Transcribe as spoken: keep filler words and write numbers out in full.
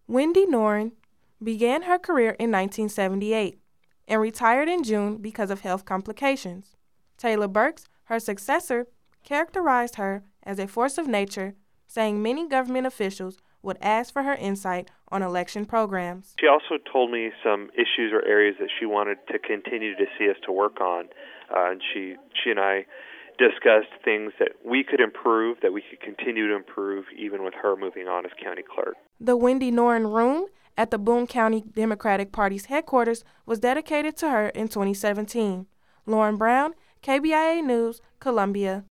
Wendy Norton began her career in nineteen seventy-eight and retired in June because of health complications. Taylor Burks, her successor, characterized her as a force of nature, saying many government officials would ask for her insight on election programs. She also told me some issues or areas that she wanted to continue to see us to work on, uh, and she she and I discussed things that we could improve, that we could continue to improve, even with her moving on as county clerk. The Wendy Norton Room at the Boone County Democratic Party's headquarters was dedicated to her in twenty seventeen. Lauren Brown, K B I A News, Columbia.